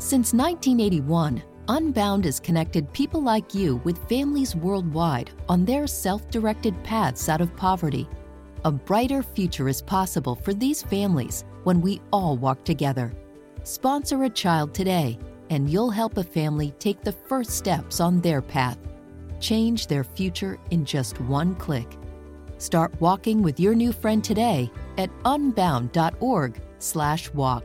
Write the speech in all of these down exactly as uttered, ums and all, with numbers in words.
Since nineteen eighty-one, Unbound has connected people like you with families worldwide on their self-directed paths out of poverty. A brighter future is possible for these families when we all walk together. Sponsor a child today, and you'll help a family take the first steps on their path. Change their future in just one click. Start walking with your new friend today at unbound.org slash walk.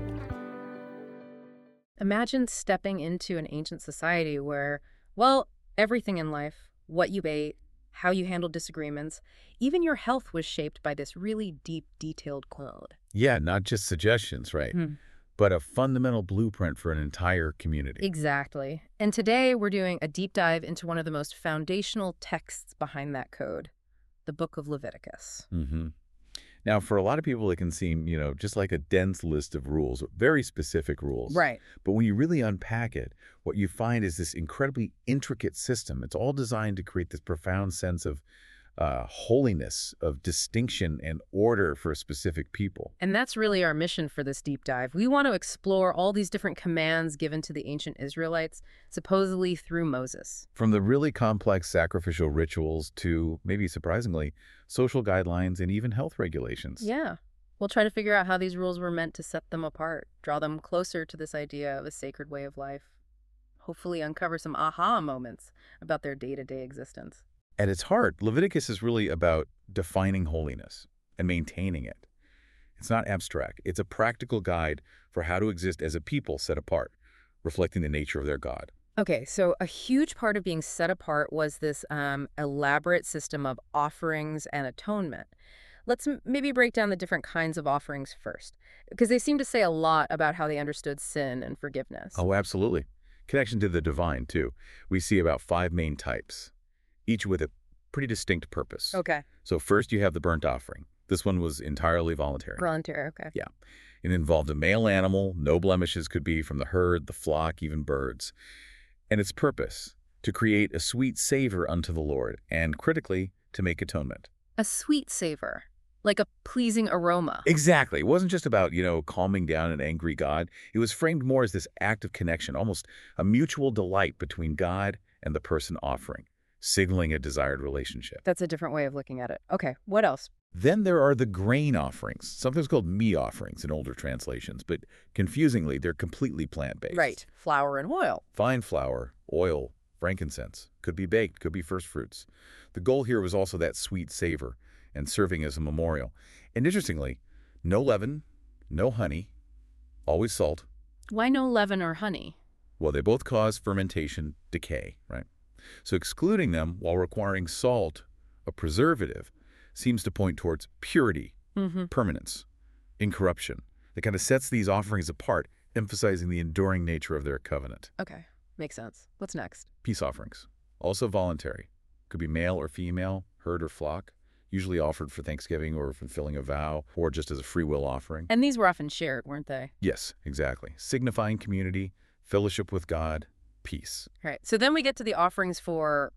Imagine stepping into an ancient society where, well, everything in life, what you ate, how you handled disagreements, even your health was shaped by this really deep, detailed code. Yeah, not just suggestions, right? Hmm. But a fundamental blueprint for an entire community. Exactly. And today we're doing a deep dive into one of the most foundational texts behind that code, the Book of Leviticus. Mm-hmm. Now, for a lot of people, it can seem, you know, just like a dense list of rules, very specific rules. Right. But when you really unpack it, what you find is this incredibly intricate system. It's all designed to create this profound sense of uh, holiness, of distinction and order for a specific people. And that's really our mission for this deep dive. We want to explore all these different commands given to the ancient Israelites, supposedly through Moses. From the really complex sacrificial rituals to, maybe surprisingly, social guidelines and even health regulations. Yeah. We'll try to figure out how these rules were meant to set them apart, draw them closer to this idea of a sacred way of life, hopefully uncover some aha moments about their day-to-day existence. At its heart, Leviticus is really about defining holiness and maintaining it. It's not abstract. It's a practical guide for how to exist as a people set apart, reflecting the nature of their God. Okay, so a huge part of being set apart was this um, elaborate system of offerings and atonement. Let's m- maybe break down the different kinds of offerings first, because they seem to say a lot about how they understood sin and forgiveness. Oh, absolutely. Connection to the divine, too. We see about five main types, each with a pretty distinct purpose. Okay. So first you have the burnt offering. This one was entirely voluntary. Voluntary, okay. Yeah. It involved a male animal. No blemishes could be from the herd, the flock, even birds. And its purpose, to create a sweet savor unto the Lord, and critically, to make atonement. A sweet savor, like a pleasing aroma. Exactly. It wasn't just about, you know, calming down an angry God. It was framed more as this act of connection, almost a mutual delight between God and the person offering, signaling a desired relationship. That's a different way of looking at it. Okay, what else? Then there are the grain offerings, sometimes called meat offerings in older translations, but confusingly, they're completely plant-based. Right, flour and oil. Fine flour, oil, frankincense. Could be baked, could be first fruits. The goal here was also that sweet savor and serving as a memorial. And interestingly, no leaven, no honey, always salt. Why no leaven or honey? Well, they both cause fermentation, decay, right? So excluding them while requiring salt, a preservative, seems to point towards purity, Mm-hmm. permanence, incorruption. That kind of sets these offerings apart, emphasizing the enduring nature of their covenant. Okay, makes sense. What's next? Peace offerings, also voluntary. Could be male or female, herd or flock, usually offered for Thanksgiving or fulfilling a vow, or just as a free will offering. And these were often shared, weren't they? Yes, exactly. Signifying community, fellowship with God, peace. Right. So then we get to the offerings for,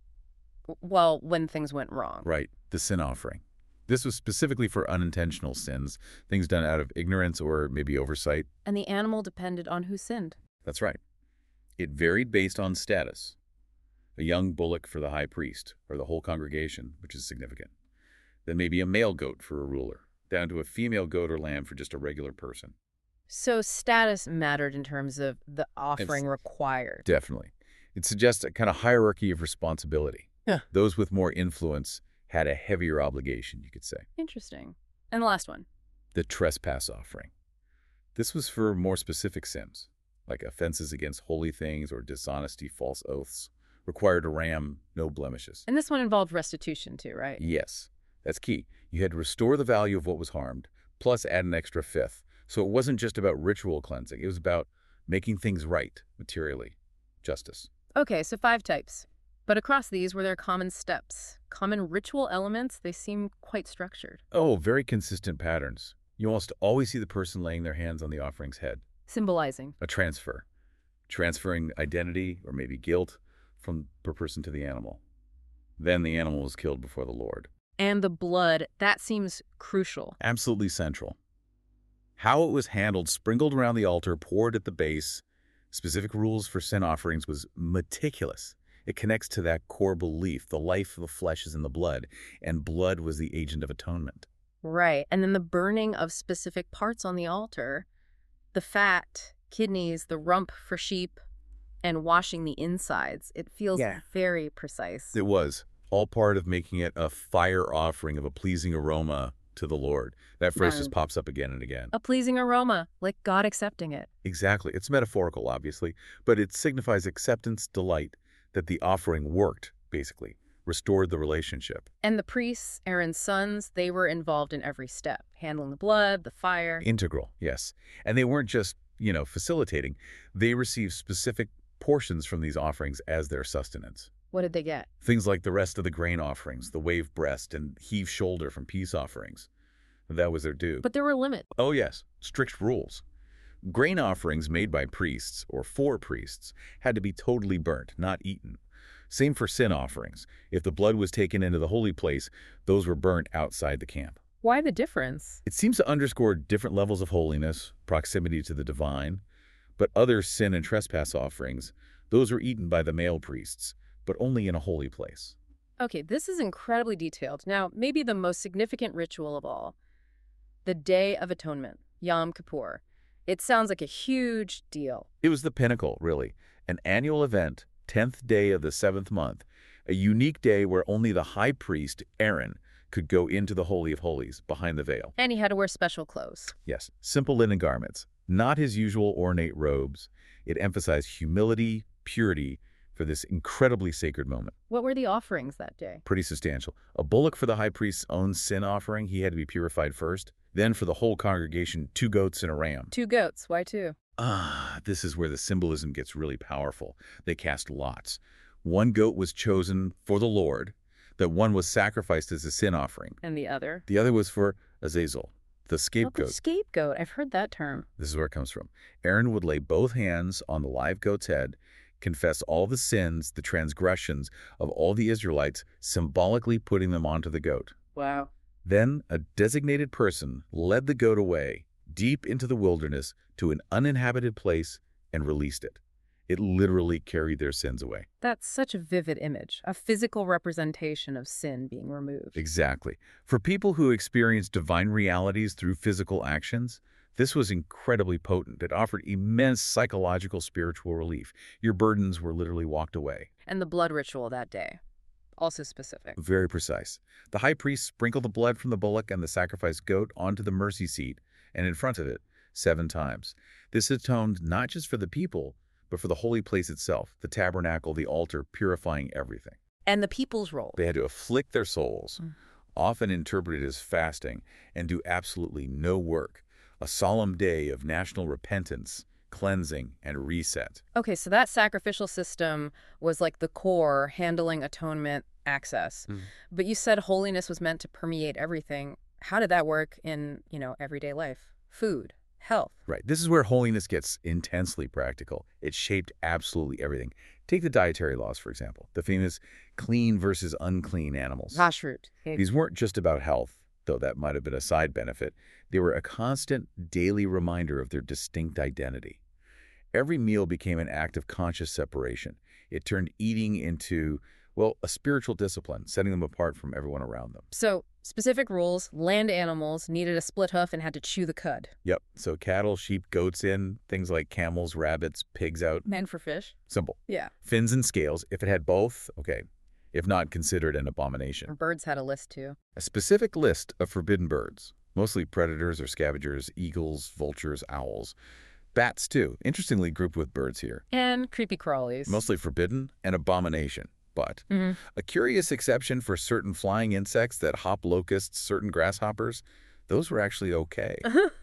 well, when things went wrong. Right, the sin offering. This was specifically for unintentional sins, things done out of ignorance or maybe oversight. And the animal depended on who sinned. That's right. It varied based on status. A young bullock for the high priest, or the whole congregation, which is significant. Then maybe a male goat for a ruler, down to a female goat or lamb for just a regular person. So status mattered in terms of the offering It's- required. Definitely. It suggests a kind of hierarchy of responsibility. Yeah. Those with more influence had a heavier obligation, you could say. Interesting. And the last one. The trespass offering. This was for more specific sins, like offenses against holy things or dishonesty, false oaths. Required a ram, no blemishes. And this one involved restitution too, right? Yes, that's key. You had to restore the value of what was harmed, plus add an extra fifth. So it wasn't just about ritual cleansing. It was about making things right, materially. Justice. Okay, so five types. But across these, were there common steps? Common ritual elements? They seem quite structured. Oh, very consistent patterns. You almost always see the person laying their hands on the offering's head. Symbolizing. A transfer. Transferring identity or maybe guilt from per person to the animal. Then the animal was killed before the Lord. And the blood, that seems crucial. Absolutely central. How it was handled, sprinkled around the altar, poured at the base, Specific rules for sin offerings was meticulous. It connects to that core belief, the life of the flesh is in the blood, and blood was the agent of atonement. Right. And then the burning of specific parts on the altar, the fat, kidneys, the rump for sheep, and washing the insides. It feels Yeah. very precise. It was all part of making it a fire offering of a pleasing aroma to the Lord. That phrase Wow. just pops up again and again. A pleasing aroma, like God accepting it. Exactly. It's metaphorical, obviously, but it signifies acceptance, delight, that the offering worked, basically, restored the relationship. And the priests, Aaron's sons, they were involved in every step, handling the blood, the fire. Integral, yes. And they weren't just, you know, facilitating. They received specific portions from these offerings as their sustenance. What did they get? Things like the rest of the grain offerings, the wave breast and heave shoulder from peace offerings. That was their due. But there were limits. Oh, yes, strict rules. Grain offerings made by priests, or for priests, had to be totally burnt, not eaten. Same for sin offerings. If the blood was taken into the holy place, those were burnt outside the camp. Why the difference? It seems to underscore different levels of holiness, proximity to the divine, but other sin and trespass offerings, those were eaten by the male priests, but only in a holy place. Okay, this is incredibly detailed. Now, maybe the most significant ritual of all, the Day of Atonement, Yom Kippur. It sounds like a huge deal. It was the pinnacle, really. An annual event, tenth day of the seventh month, a unique day where only the high priest, Aaron, could go into the Holy of Holies, behind the veil. And he had to wear special clothes. Yes, simple linen garments, not his usual ornate robes. It emphasized humility, purity, for this incredibly sacred moment. What were the offerings that day? Pretty substantial. A bullock for the high priest's own sin offering, he had to be purified first. Then for the whole congregation, two goats and a ram. Two goats. Why two? Ah, this is where the symbolism gets really powerful. They cast lots. One goat was chosen for the Lord, that one was sacrificed as a sin offering. And the other? The other was for Azazel, the Oh, the scapegoat. scapegoat. I've heard that term. This is where it comes from. Aaron would lay both hands on the live goat's head, confess all the sins, the transgressions of all the Israelites, symbolically putting them onto the goat. Wow. Then a designated person led the goat away, deep into the wilderness, to an uninhabited place and released it. It literally carried their sins away. That's such a vivid image, a physical representation of sin being removed. Exactly. For people who experience divine realities through physical actions, this was incredibly potent. It offered immense psychological, spiritual relief. Your burdens were literally walked away. And the blood ritual that day, also specific. Very precise. The high priest sprinkled the blood from the bullock and the sacrificed goat onto the mercy seat and in front of it seven times. This atoned not just for the people, but for the holy place itself, the tabernacle, the altar, purifying everything. And the people's role. They had to afflict their souls, Mm. often interpreted as fasting, and do absolutely no work. A solemn day of national repentance, cleansing, and reset. Okay, so that sacrificial system was like the core, handling atonement, access. Mm. But you said holiness was meant to permeate everything. How did that work in, you know, everyday life? Food, health. Right. This is where holiness gets intensely practical. It shaped absolutely everything. Take the dietary laws, for example. The famous clean versus unclean animals. Kashrut. These weren't just about health, though that might have been a side benefit. They were a constant daily reminder of their distinct identity. Every meal became an act of conscious separation. It turned eating into, well, a spiritual discipline, setting them apart from everyone around them. So, specific rules, land animals needed a split hoof and had to chew the cud. Yep. So cattle, sheep, goats in, things like camels, rabbits, pigs out. And for fish? Simple. Yeah. Fins and scales. If it had both, okay. If not, considered an abomination. Birds had a list too. A specific list of forbidden birds, mostly predators or scavengers, eagles, vultures, owls. Bats, too, interestingly grouped with birds here. And creepy crawlies. Mostly forbidden and abomination. But Mm-hmm. a curious exception for certain flying insects that hop locusts, certain grasshoppers, those were actually okay.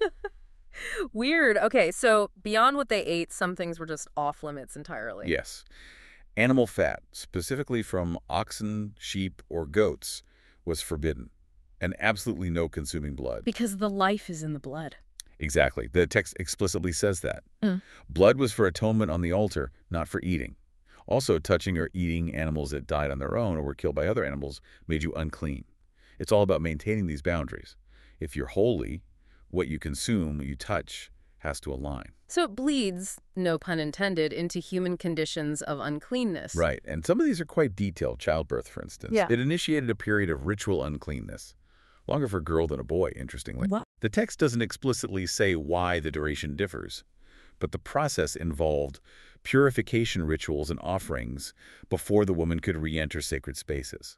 Weird. Okay, so beyond what they ate, some things were just off limits entirely. Yes. Animal fat, specifically from oxen, sheep, or goats, was forbidden. And absolutely no consuming blood. Because the life is in the blood. Exactly. The text explicitly says that. Mm. Blood was for atonement on the altar, not for eating. Also, touching or eating animals that died on their own or were killed by other animals made you unclean. It's all about maintaining these boundaries. If you're holy, what you consume, you touch, has to align. So it bleeds, no pun intended, into human conditions of uncleanness. Right, and some of these are quite detailed. Childbirth, for instance. Yeah. It initiated a period of ritual uncleanness. Longer for a girl than a boy, interestingly. What? The text doesn't explicitly say why the duration differs, but the process involved purification rituals and offerings before the woman could re-enter sacred spaces.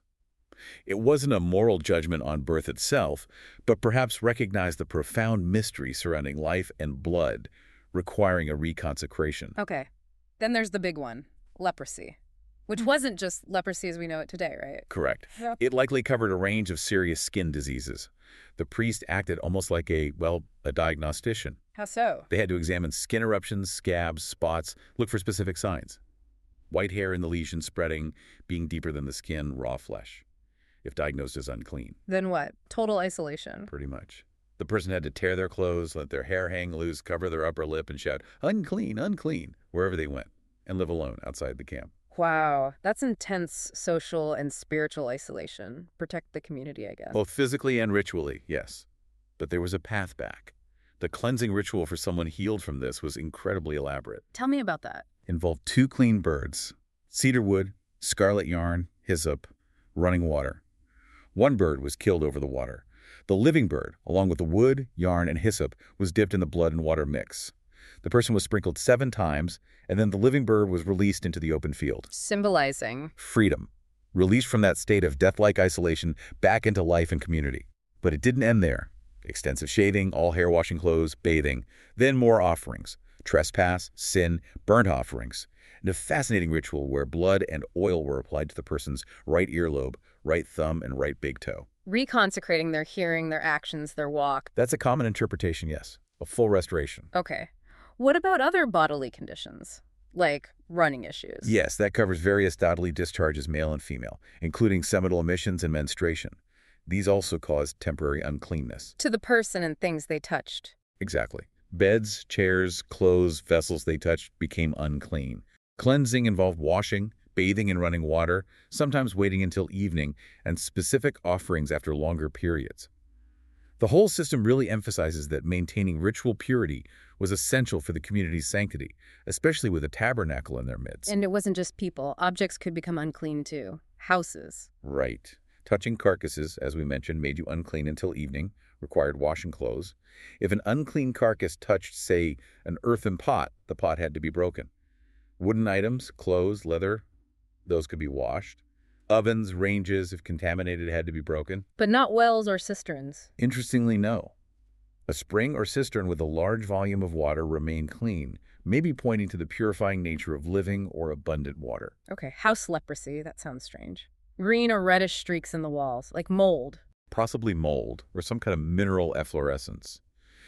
It wasn't a moral judgment on birth itself, but perhaps recognized the profound mystery surrounding life and blood, requiring a reconsecration. Okay. Then there's the big one, leprosy, which wasn't just leprosy as we know it today, right? Correct. Yep. It likely covered a range of serious skin diseases. The priest acted almost like a, well, a diagnostician. How so? They had to examine skin eruptions, scabs, spots, look for specific signs. White hair in the lesion spreading, being deeper than the skin, raw flesh. If diagnosed as unclean. Then what? Total isolation. Pretty much. The person had to tear their clothes, let their hair hang loose, cover their upper lip, and shout, "Unclean, unclean," wherever they went, and live alone outside the camp. Wow, that's intense social and spiritual isolation. Protect the community, I guess. Both physically and ritually, yes. But there was a path back. The cleansing ritual for someone healed from this was incredibly elaborate. Tell me about that. Involved two clean birds, cedar wood, scarlet yarn, hyssop, running water. One bird was killed over the water. The living bird, along with the wood, yarn, and hyssop, was dipped in the blood and water mix. The person was sprinkled seven times, and then the living bird was released into the open field. Symbolizing Freedom. Released from that state of death-like isolation back into life and community. But it didn't end there. Extensive shaving, all hair washing clothes, bathing, then more offerings. Trespass, sin, burnt offerings. And a fascinating ritual where blood and oil were applied to the person's right earlobe, right thumb, and right big toe. reconsecrating their hearing, their actions, their walk. That's a common interpretation, yes. A full restoration. Okay. What about other bodily conditions, like running issues? Yes, that covers various bodily discharges, male and female, including seminal emissions and menstruation. These also cause temporary uncleanness. To the person and things they touched. Exactly. Beds, chairs, clothes, vessels they touched became unclean. Cleansing involved washing, bathing in running water, sometimes waiting until evening, and specific offerings after longer periods. The whole system really emphasizes that maintaining ritual purity was essential for the community's sanctity, especially with a tabernacle in their midst. And it wasn't just people. Objects could become unclean too. Houses. Right. Touching carcasses, as we mentioned, made you unclean until evening, required washing clothes. If an unclean carcass touched, say, an earthen pot, the pot had to be broken. Wooden items, clothes, leather, those could be washed. Ovens, ranges, if contaminated, had to be broken. But not wells or cisterns. Interestingly, no. A spring or cistern with a large volume of water remained clean, maybe pointing to the purifying nature of living or abundant water. Okay, house leprosy. That sounds strange. Green or reddish streaks in the walls, like mold. Possibly mold or some kind of mineral efflorescence.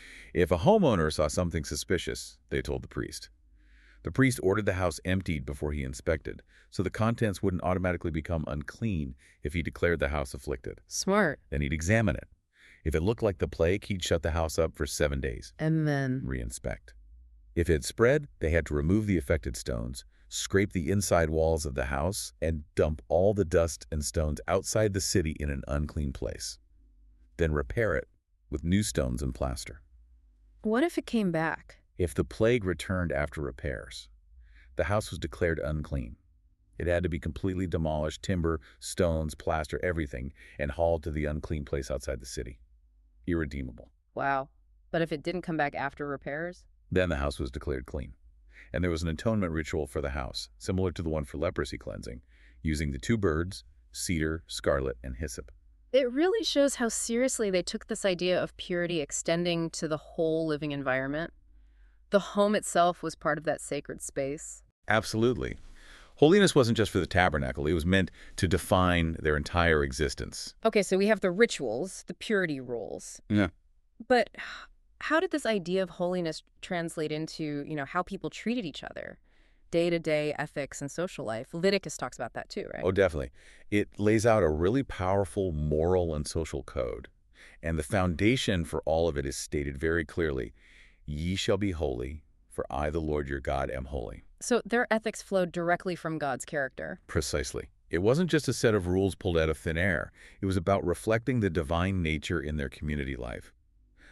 If a homeowner saw something suspicious, they told the priest. The priest ordered the house emptied before he inspected, so the contents wouldn't automatically become unclean if he declared the house afflicted. Smart. Then he'd examine it. If it looked like the plague, he'd shut the house up for seven days. And then? Re-inspect. If it had spread, they had to remove the affected stones, scrape the inside walls of the house, and dump all the dust and stones outside the city in an unclean place. Then repair it with new stones and plaster. What if it came back? If the plague returned after repairs, the house was declared unclean. It had to be completely demolished, timber, stones, plaster, everything, and hauled to the unclean place outside the city. Irredeemable. Wow. But if it didn't come back after repairs? Then the house was declared clean. And there was an atonement ritual for the house, similar to the one for leprosy cleansing, using the two birds, cedar, scarlet, and hyssop. It really shows how seriously they took this idea of purity extending to the whole living environment. The home itself was part of that sacred space. Absolutely. Holiness wasn't just for the tabernacle. It was meant to define their entire existence. Okay, so we have the rituals, the purity rules. Yeah. But how did this idea of holiness translate into, you know, how people treated each other? Day-to-day ethics and social life. Leviticus talks about that too, right? Oh, definitely. It lays out a really powerful moral and social code. And the foundation for all of it is stated very clearly. Ye shall be holy, for I, the Lord your God, am holy. So their ethics flowed directly from God's character. Precisely. It wasn't just a set of rules pulled out of thin air. It was about reflecting the divine nature in their community life.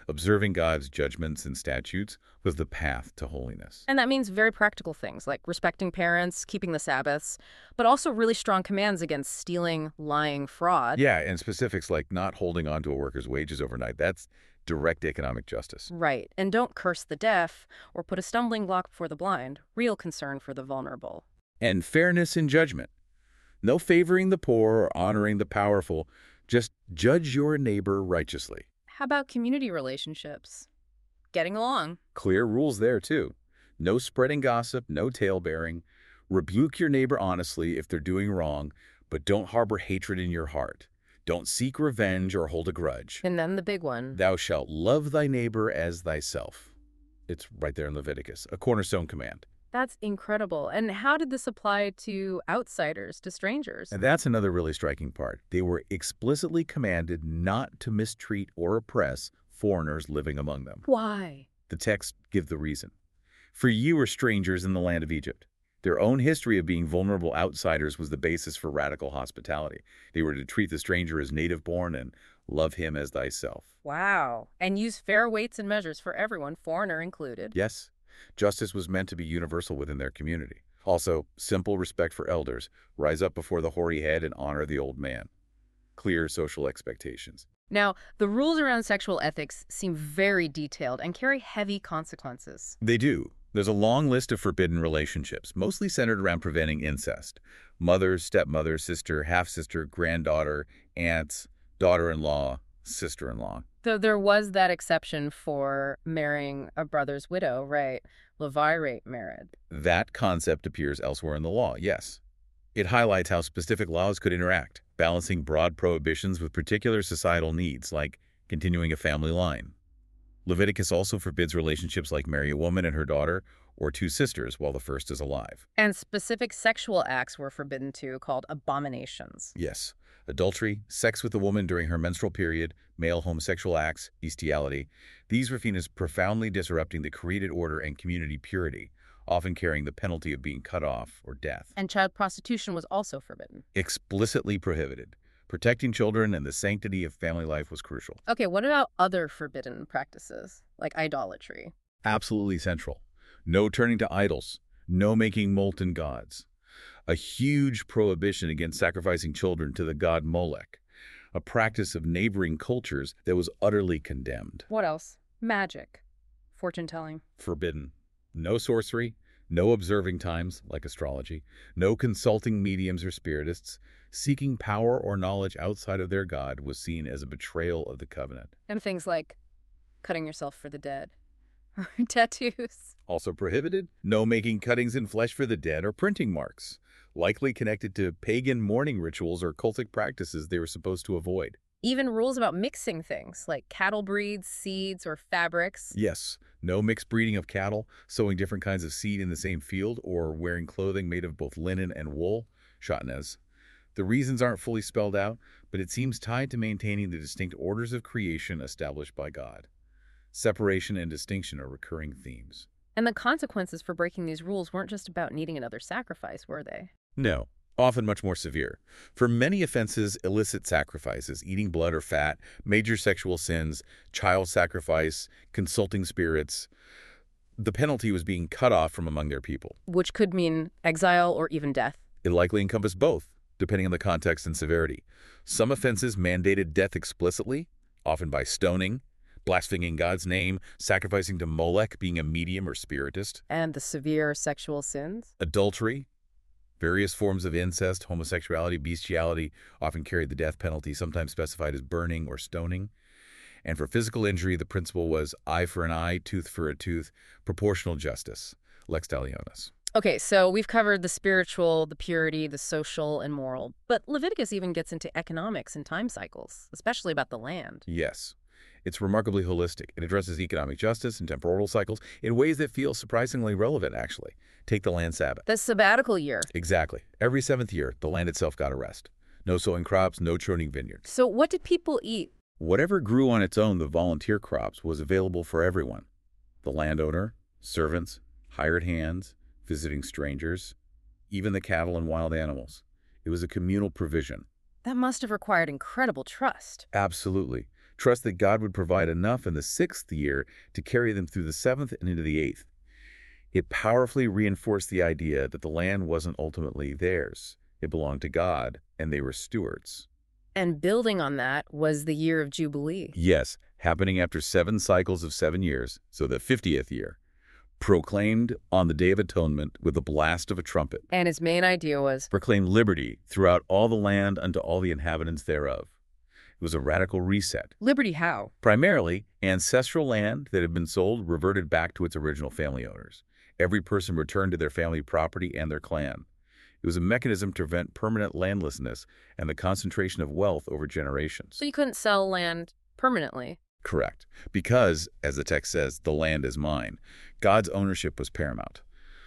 Observing God's judgments and statutes was the path to holiness. And that means very practical things like respecting parents, keeping the Sabbaths, but also really strong commands against stealing, lying, fraud. Yeah, and specifics like not holding on to a worker's wages overnight. That's direct economic justice. Right. And don't curse the deaf or put a stumbling block before the blind. Real concern for the vulnerable. And fairness in judgment. No favoring the poor or honoring the powerful. Just judge your neighbor righteously. How about community relationships? Getting along. Clear rules there, too. No spreading gossip, no tale-bearing. Rebuke your neighbor honestly if they're doing wrong, but don't harbor hatred in your heart. Don't seek revenge or hold a grudge. And then the big one. Thou shalt love thy neighbor as thyself. It's right there in Leviticus, a cornerstone command. That's incredible. And how did this apply to outsiders, to strangers? And that's another really striking part. They were explicitly commanded not to mistreat or oppress foreigners living among them. Why? The text give the reason. For ye were strangers in the land of Egypt. Their own history of being vulnerable outsiders was the basis for radical hospitality. They were to treat the stranger as native-born and love him as thyself. Wow. And use fair weights and measures for everyone, foreigner included. Yes. Justice was meant to be universal within their community. Also, simple respect for elders, rise up before the hoary head and honor the old man. Clear social expectations. Now, the rules around sexual ethics seem very detailed and carry heavy consequences. They do. There's a long list of forbidden relationships, mostly centered around preventing incest. Mother, stepmother, sister, half-sister, granddaughter, aunts, daughter-in-law, sister-in-law. Though there was that exception for marrying a brother's widow, right? Levirate marriage. That concept appears elsewhere in the law, yes. It highlights how specific laws could interact, balancing broad prohibitions with particular societal needs, like continuing a family line. Leviticus also forbids relationships like marry a woman and her daughter, or two sisters while the first is alive. And specific sexual acts were forbidden too, called abominations. Yes. Adultery, sex with a woman during her menstrual period, male homosexual acts, bestiality. These were seen as profoundly disrupting the created order and community purity, often carrying the penalty of being cut off or death. And child prostitution was also forbidden. Explicitly prohibited. Protecting children and the sanctity of family life was crucial. Okay, what about other forbidden practices, like idolatry? Absolutely central. No turning to idols. No making molten gods. A huge prohibition against sacrificing children to the god Molech, a practice of neighboring cultures that was utterly condemned. What else? Magic. Fortune-telling. Forbidden. No sorcery, no observing times, like astrology, no consulting mediums or spiritists. Seeking power or knowledge outside of their god was seen as a betrayal of the covenant. And things like cutting yourself for the dead. Or tattoos. Also prohibited, no making cuttings in flesh for the dead or printing marks, likely connected to pagan mourning rituals or cultic practices they were supposed to avoid. Even rules about mixing things, like cattle breeds, seeds, or fabrics. Yes, no mixed breeding of cattle, sowing different kinds of seed in the same field, or wearing clothing made of both linen and wool, shatnez. The reasons aren't fully spelled out, but it seems tied to maintaining the distinct orders of creation established by God. Separation and distinction are recurring themes. And the consequences for breaking these rules weren't just about needing another sacrifice, were they? No, often much more severe. For many offenses, illicit sacrifices, eating blood or fat, major sexual sins, child sacrifice, consulting spirits, the penalty was being cut off from among their people. Which could mean exile or even death. It likely encompassed both, depending on the context and severity. Some offenses mandated death explicitly, often by stoning, blaspheming God's name, sacrificing to Molech, being a medium or spiritist. And the severe sexual sins? Adultery, various forms of incest, homosexuality, bestiality often carried the death penalty, sometimes specified as burning or stoning. And for physical injury, the principle was eye for an eye, tooth for a tooth, proportional justice, lex talionis. Okay, so we've covered the spiritual, the purity, the social, and moral. But Leviticus even gets into economics and time cycles, especially about the land. Yes. It's remarkably holistic. It addresses economic justice and temporal cycles in ways that feel surprisingly relevant, actually. Take the land Sabbath. The sabbatical year. Exactly. Every seventh year, the land itself got a rest. No sowing crops, no churning vineyards. So what did people eat? Whatever grew on its own, the volunteer crops, was available for everyone. The landowner, servants, hired hands, visiting strangers, even the cattle and wild animals. It was a communal provision. That must have required incredible trust. Absolutely. Trust that God would provide enough in the sixth year to carry them through the seventh and into the eighth. It powerfully reinforced the idea that the land wasn't ultimately theirs. It belonged to God, and they were stewards. And building on that was the year of Jubilee. Yes, happening after seven cycles of seven years, so the fiftieth year, proclaimed on the Day of Atonement with the blast of a trumpet. And his main idea was Proclaim liberty throughout all the land unto all the inhabitants thereof. It was a radical reset. liberty how? Primarily, ancestral land that had been sold reverted back to its original family owners. Every person returned to their family property and their clan. It was a mechanism to prevent permanent landlessness and the concentration of wealth over generations. So you couldn't sell land permanently. Correct. Because, as the text says, the land is mine. God's ownership was paramount.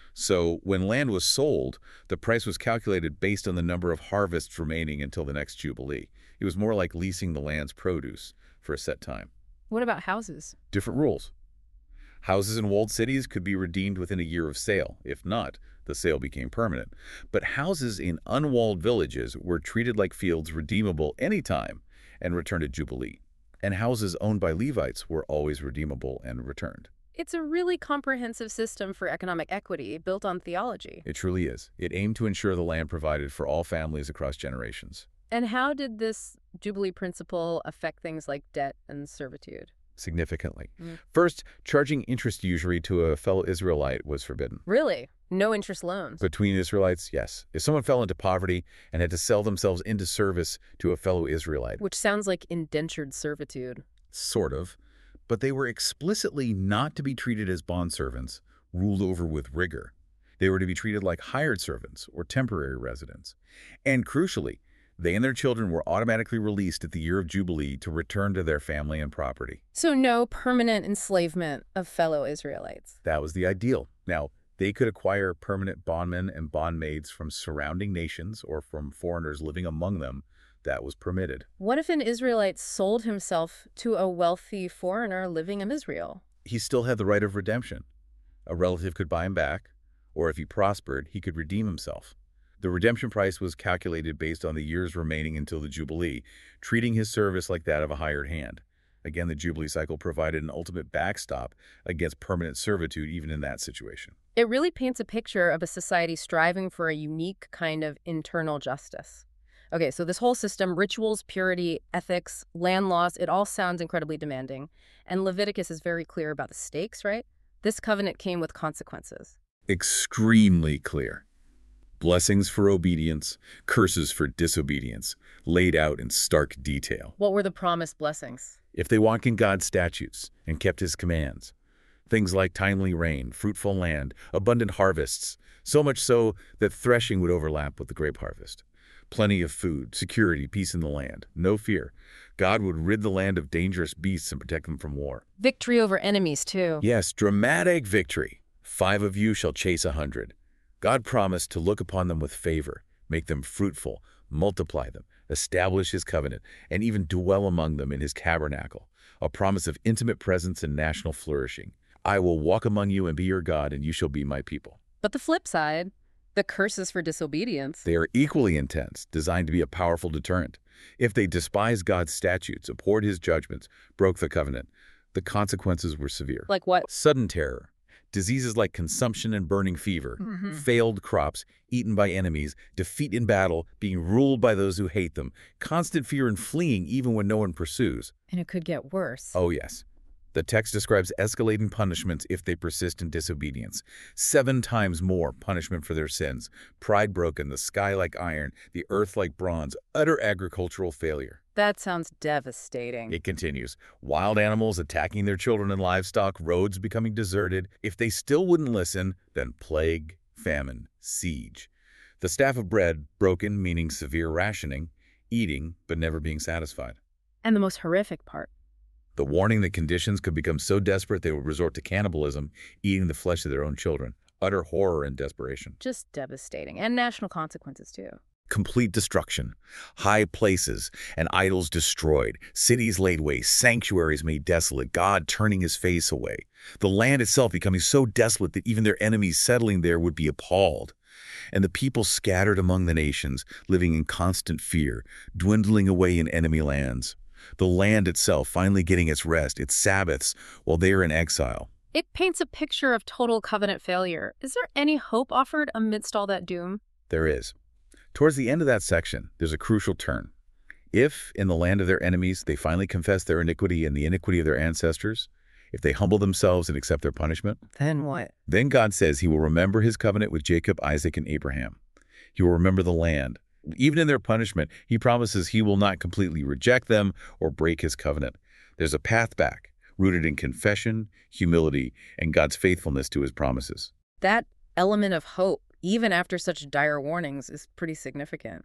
So when land was sold, the price was calculated based on the number of harvests remaining until the next Jubilee. It was more like leasing the land's produce for a set time. What about houses? Different rules. Houses in walled cities could be redeemed within a year of sale. If not, the sale became permanent. But houses in unwalled villages were treated like fields redeemable anytime and returned at Jubilee. And houses owned by Levites were always redeemable and returned. It's a really comprehensive system for economic equity built on theology. It truly is. It aimed to ensure the land provided for all families across generations. And how did this Jubilee principle affect things like debt and servitude? Significantly. Mm. First, charging interest usury to a fellow Israelite was forbidden. Really? No interest loans? Between Israelites, yes. If someone fell into poverty and had to sell themselves into service to a fellow Israelite. Which sounds like indentured servitude. Sort of. But they were explicitly not to be treated as bondservants, ruled over with rigor. They were to be treated like hired servants or temporary residents. And crucially, they and their children were automatically released at the year of Jubilee to return to their family and property. So no permanent enslavement of fellow Israelites. That was the ideal. Now, they could acquire permanent bondmen and bondmaids from surrounding nations or from foreigners living among them. That was permitted. What if an Israelite sold himself to a wealthy foreigner living in Israel? He still had the right of redemption. A relative could buy him back, or if he prospered, he could redeem himself. The redemption price was calculated based on the years remaining until the Jubilee, treating his service like that of a hired hand. Again, the Jubilee cycle provided an ultimate backstop against permanent servitude even in that situation. It really paints a picture of a society striving for a unique kind of internal justice. Okay, so this whole system, rituals, purity, ethics, land laws, it all sounds incredibly demanding. And Leviticus is very clear about the stakes, right? This covenant came with consequences. Extremely clear. Blessings for obedience, curses for disobedience, laid out in stark detail. What were the promised blessings? If they walked in God's statutes and kept his commands. Things like timely rain, fruitful land, abundant harvests, so much so that threshing would overlap with the grape harvest. Plenty of food, security, peace in the land, no fear. God would rid the land of dangerous beasts and protect them from war. Victory over enemies, too. Yes, dramatic victory. Five of you shall chase a hundred. God promised to look upon them with favor, make them fruitful, multiply them, establish his covenant, and even dwell among them in his tabernacle, a promise of intimate presence and national flourishing. I will walk among you and be your God, and you shall be my people. But the flip side, the curses for disobedience. They are equally intense, designed to be a powerful deterrent. If they despised God's statutes, abhorred his judgments, broke the covenant, the consequences were severe. Like what? Sudden terror. Diseases like consumption and burning fever, Mm-hmm. failed crops, eaten by enemies, defeat in battle, being ruled by those who hate them, constant fear and fleeing even when no one pursues. And it could get worse. Oh, yes. The text describes escalating punishments if they persist in disobedience. Seven times more punishment for their sins. Pride broken, the sky like iron, the earth like bronze, utter agricultural failure. That sounds devastating. It continues. Wild animals attacking their children and livestock, roads becoming deserted. If they still wouldn't listen, then plague, famine, siege. The staff of bread, broken, meaning severe rationing, eating, but never being satisfied. And the most horrific part. The warning that conditions could become so desperate they would resort to cannibalism, eating the flesh of their own children. Utter horror and desperation. Just devastating. And national consequences, too. Complete destruction. High places and idols destroyed. Cities laid waste. Sanctuaries made desolate. God turning his face away. The land itself becoming so desolate that even their enemies settling there would be appalled. And the people scattered among the nations, living in constant fear, dwindling away in enemy lands. the land itself finally getting its rest, its Sabbaths, while they are in exile. It paints a picture of total covenant failure. Is there any hope offered amidst all that doom? There is. Towards the end of that section, there's a crucial turn. If, in the land of their enemies, they finally confess their iniquity and the iniquity of their ancestors, if they humble themselves and accept their punishment, Then what? then God says he will remember his covenant with Jacob, Isaac, and Abraham. He will remember the land. Even in their punishment, he promises he will not completely reject them or break his covenant. There's a path back, rooted in confession, humility, and God's faithfulness to his promises. That element of hope, even after such dire warnings, is pretty significant.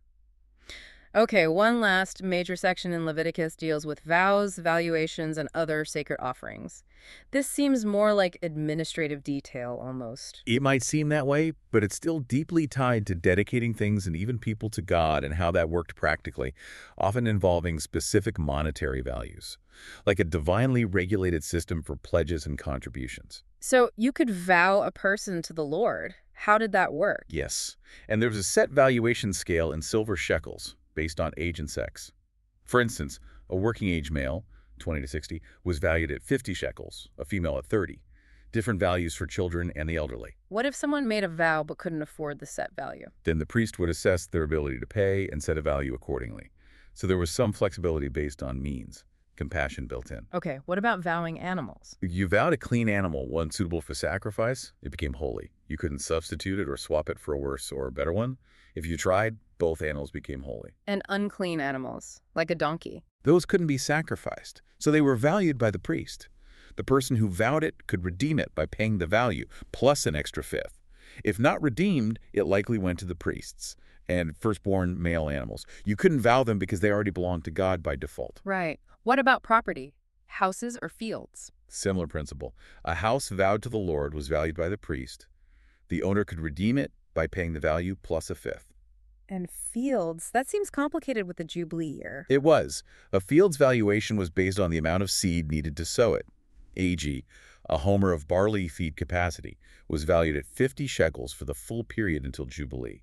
Okay, one last major section in Leviticus deals with vows, valuations, and other sacred offerings. This seems more like administrative detail almost. It might seem that way, but it's still deeply tied to dedicating things and even people to God and how that worked practically, often involving specific monetary values, like a divinely regulated system for pledges and contributions. So you could vow a person to the Lord. How did that work? Yes, and there was a set valuation scale in silver shekels based on age and sex. For instance, a working-age male, twenty to sixty, was valued at fifty shekels, a female at thirty. Different values for children and the elderly. What if someone made a vow but couldn't afford the set value? Then the priest would assess their ability to pay and set a value accordingly. So there was some flexibility based on means, compassion built in. Okay, what about vowing animals? If you vowed a clean animal, one suitable for sacrifice, it became holy. You couldn't substitute it or swap it for a worse or a better one. If you tried, both animals became holy. And unclean animals, like a donkey. Those couldn't be sacrificed, so they were valued by the priest. The person who vowed it could redeem it by paying the value, plus an extra fifth. If not redeemed, it likely went to the priests and firstborn male animals. You couldn't vow them because they already belonged to God by default. Right. What about property? Houses or fields? Similar principle. A house vowed to the Lord was valued by the priest. The owner could redeem it by paying the value plus a fifth. And fields? That seems complicated with the Jubilee year. It was. A field's valuation was based on the amount of seed needed to sow it. for example, a homer of barley feed capacity was valued at fifty shekels for the full period until Jubilee.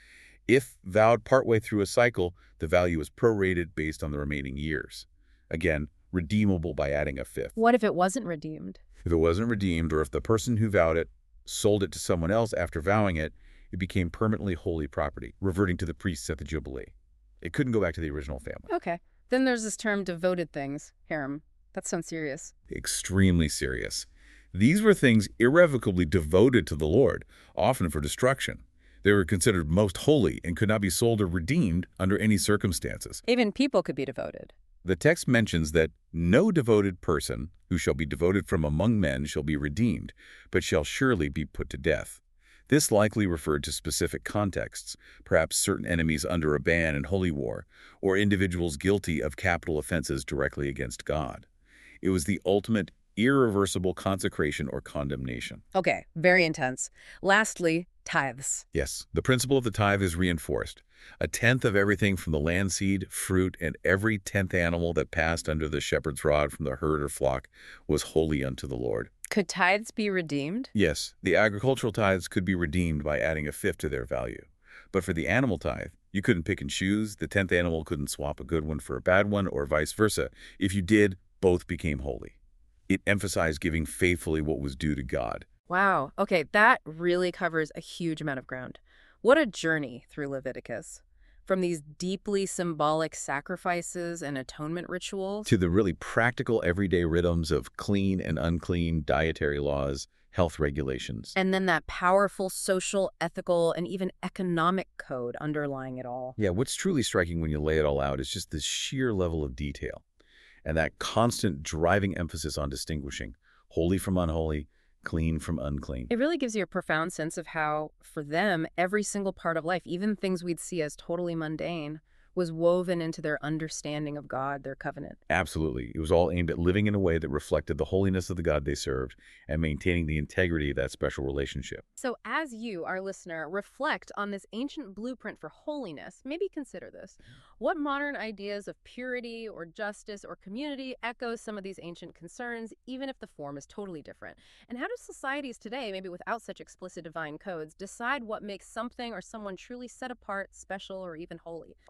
If vowed partway through a cycle, the value was prorated based on the remaining years. Again, redeemable by adding a fifth. What if it wasn't redeemed? If it wasn't redeemed, or if the person who vowed it sold it to someone else after vowing it, it became permanently holy property, reverting to the priests at the Jubilee. It couldn't go back to the original family. Okay. Then there's this term devoted things, harem. That sounds serious. Extremely serious. These were things irrevocably devoted to the Lord, often for destruction. They were considered most holy and could not be sold or redeemed under any circumstances. Even people could be devoted. The text mentions that no devoted person who shall be devoted from among men shall be redeemed, but shall surely be put to death. This likely referred to specific contexts, perhaps certain enemies under a ban in holy war, or individuals guilty of capital offenses directly against God. It was the ultimate irreversible consecration or condemnation. Okay, very intense. Lastly, tithes. Yes, the principle of the tithe is reinforced. A tenth of everything from the land seed, fruit, and every tenth animal that passed under the shepherd's rod from the herd or flock was holy unto the Lord. Could tithes be redeemed? Yes, the agricultural tithes could be redeemed by adding a fifth to their value. But for the animal tithe, you couldn't pick and choose. The tenth animal couldn't swap a good one for a bad one, or vice versa. If you did, both became holy. It emphasized giving faithfully what was due to God. Wow. Okay, that really covers a huge amount of ground. What a journey through Leviticus. From these deeply symbolic sacrifices and atonement rituals To the really practical everyday rhythms of clean and unclean dietary laws, health regulations. and then that powerful social, ethical, and even economic code underlying it all. Yeah, what's truly striking when you lay it all out is just the sheer level of detail and that constant driving emphasis on distinguishing holy from unholy, clean from unclean. It really gives you a profound sense of how, for them, every single part of life, even things we'd see as totally mundane, was woven into their understanding of God, their covenant. Absolutely. It was all aimed at living in a way that reflected the holiness of the God they served and maintaining the integrity of that special relationship. So as you, our listener, reflect on this ancient blueprint for holiness, maybe consider this. What modern ideas of purity or justice or community echo some of these ancient concerns, even if the form is totally different? And how do societies today, maybe without such explicit divine codes, decide what makes something or someone truly set apart, special, or even holy?